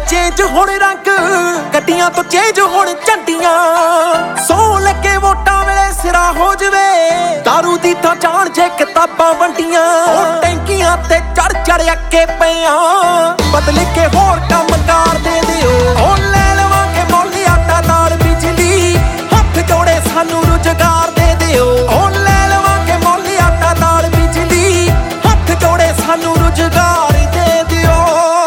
Change होण रंग, गड्डियां तो चेंज होण झंडियां। सौ लगे वोटां वेले सिरा हो जवे, दारू दी तां जान जे किताबां वंडियां। टैंकियां ते चढ़ चढ़ अके पियां, बदल के होर काम कार दे दिओ। ले लवांगे मुੱਲ आटा दाल बिजली, हथ जोड़े सानू रुजगार दे दिओ। ले लवांगे मुੱਲ आटा दाल बिजली, हथ जोड़े सानू रुजगार दे दिओ।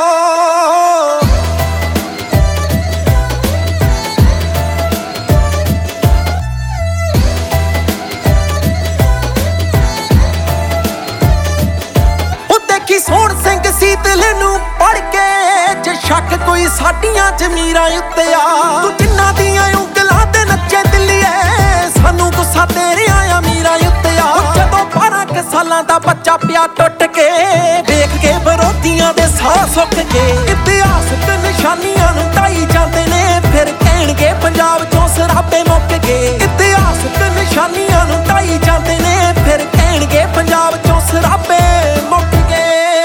देखी सोहण सिंह सीतल नूं पढ़ के, जे शक कोई साडियां जमीरां उत्ते आ। तू जिन्हां दियां उंगलां ते नच्चे दिल्लीए, सानू गुस्सा तेरियां अमीरां उत्ते आ। जदों 12 सालां दा बच्चा पिया टुट के, देख के विरोधियां दे साह सुक के। इतिहास ते निशानियां नूं ढाई जांदे ने, फिर कहणगे पंजाब चों सराबे मुक गए। इतिहास ते निशानियां नूं ढाई जांदे ने, फिर कहणगे पंजाब चों सराबे मुक गए।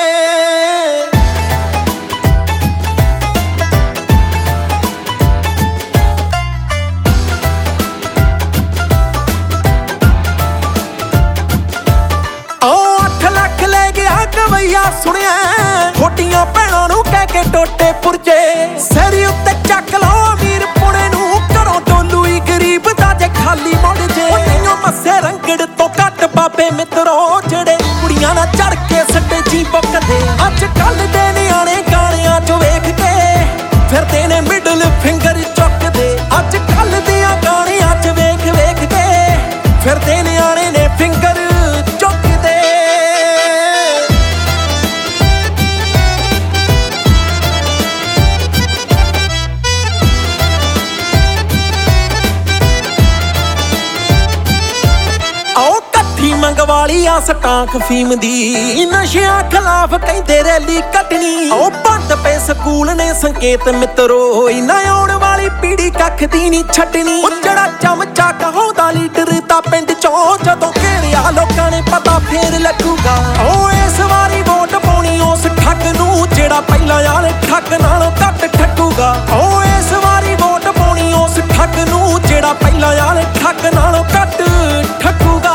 गवैया सुनिया छोटियां भैणां नूं कह के टोटे पुरजे। सिर उत्ते चक लो अमीर पुणे नूं, घरों डोलूई गरीब दा जे खाली मुड़ जे। नहियों मस्से रंगड़ तो घट बाबे मित्रों, जेड़े कुड़ियां नाल चढ़ के स्टेजी बुकदे। अज कल दे नियाणे गाणियां चों वेख के फिरदे ने मिडल फिंगर चुकदे। अज कल दियां गाणियां च वेख वेख के फिरदे नियाणे ने फिंगर चुकदे। मंगवाली आ सटांक फीम दी, नशियां खिलाफ कहंदे रैली कटनी। बंद पे स्कूल ने संकेत मित्रो, इन्ना आउण वाली पीढ़ी कख दी नहीं छड्डनी। जड़ा चमचा कहाउंदा लीडर दा पिंड चों, जदों घेरिया लोकां ने पता फेर लगूगा। इस वारी वोट पाउणी उस ठग नूं, जेड़ा पहिलां वाले ठग नालों घट ठगूगा। इस वारी वोट पाउणी उस ठग नूं, जेड़ा पहिलां वाले ठग नालों घट ठगूगा।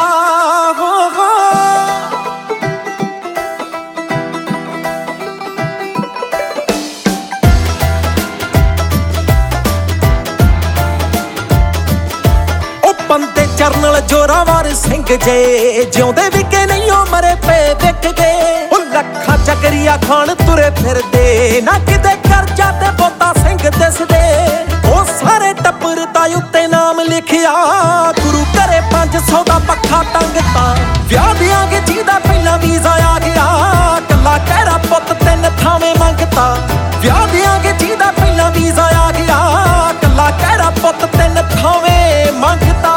बंदे चरनल जोरावर सिंह जे, जिउंदे विके नहीं ओ मरे पे विक गए। लखा चकरिया खान तुरे फिरदे, ना किते करजा ते बोता सिंह दिसदे। सारे टब्बर दा उत्ते नाम लिखिया, गुरु घरे 500 दा पक्खा टंगता। विआह दिआंगे जिहदा पहिला वीज़ा आ गया, कल्ला कहरा पुत्त 3 थावें मंगता। विआह दिआंगे जिहदा पहिला वीज़ा आ गया, कल्ला कहरा पुत्त 3 थावें मंगता।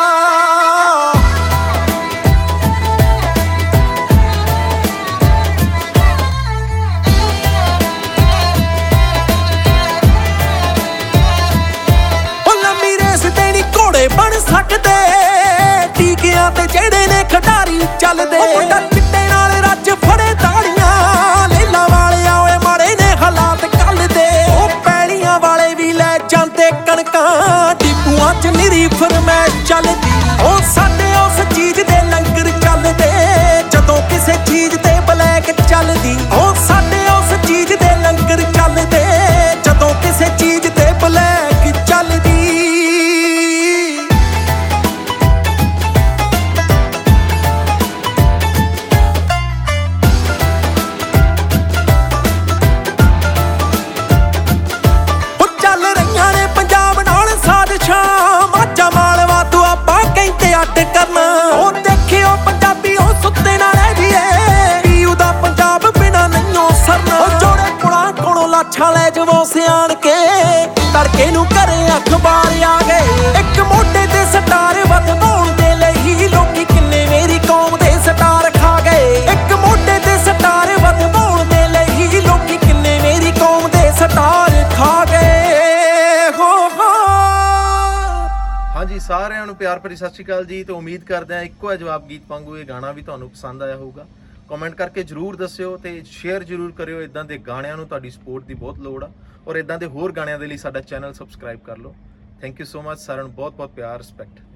बन सकदे टीकियां ते जेड़े ने खिडारी चलदे। मुंडा चिट्टे नाल रज फड़े ताड़ियां, लेला वाले आए माड़े ने हालात कल दे। पैड़ियां वाले भी लै जांदे कणकां, डिपूआं च निरी फरमैश चलदी। साडे उस चीज दे लंगर चलदे, जदों किसे चीज ते ब्लैक चलदी। साडे उस चीज दे लंगर चलदे, जदों किसे चीज ते ब्लैक चलदी। छाले जवों सियाण के तड़के नूं घरे अखबार आ गए। एक मोटे ते स्टार वधाउण दे लई लोकी किन्ने मेरी कौम दे स्टार खा गए। एक मोटे ते स्टार वधाउण दे लई लोकी किन्ने मेरी कौम दे स्टार खा गए। हो हाँ जी, सारिਆਂ ਨੂੰ ਪਿਆਰ ਭਰੀ ਸਤਿ ਸ਼੍ਰੀ ਅਕਾਲ ਜੀ। ਤੇ ਉਮੀਦ ਕਰਦੇ ਹਾਂ ਇੱਕੋ ਹੈ ਜਵਾਬ ਗੀਤ ਵਾਂਗੂ ਇਹ ਗਾਣਾ ਵੀ ਤੁਹਾਨੂੰ ਪਸੰਦ ਆਇਆ ਹੋਊਗਾ। ਕਮੈਂਟ ਕਰਕੇ ਜਰੂਰ ਦੱਸਿਓ ਤੇ ਸ਼ੇਅਰ ਜਰੂਰ ਕਰਿਓ। ਇਦਾਂ ਦੇ ਗਾਣਿਆਂ ਨੂੰ ਤੁਹਾਡੀ ਸਪੋਰਟ ਦੀ ਬਹੁਤ ਲੋੜ ਆ। ਔਰ ਇਦਾਂ ਦੇ ਹੋਰ ਗਾਣਿਆਂ ਦੇ ਲਈ ਸਾਡਾ ਚੈਨਲ ਸਬਸਕ੍ਰਾਈਬ ਕਰ ਲਓ। ਥੈਂਕ ਯੂ ਸੋ ਮਚ ਸਾਰਿਆਂ ਨੂੰ, ਬਹੁਤ ਬਹੁਤ ਪਿਆਰ, ਰਿਸਪੈਕਟ।